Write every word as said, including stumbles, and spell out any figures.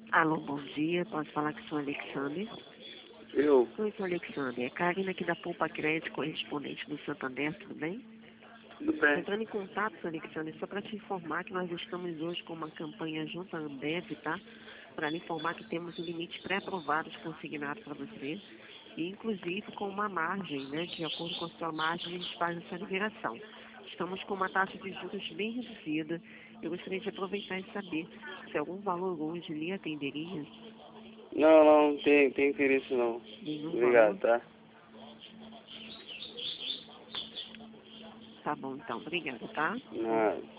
Alô, bom dia. Posso falar com o senhor Alexandre? Eu? Oi, senhor Alexandre. É Karina aqui da Poupa Crédito, correspondente do Santander, tudo bem? Tudo bem. Entrando em contato, senhor Alexandre, só para te informar que nós estamos hoje com uma campanha junto à Ambev, tá? Para lhe informar que temos um limite pré-aprovado consignado para você, e inclusive com uma margem, né? De acordo com a sua margem, a gente faz essa liberação. Estamos com uma taxa de juros bem reduzida. Eu gostaria de aproveitar e saber se algum valor hoje lhe atenderia. Não, não, não tem, tem interesse não. Nenhum valor? Obrigado, tá? Tá bom, então. Obrigada, tá? Nada.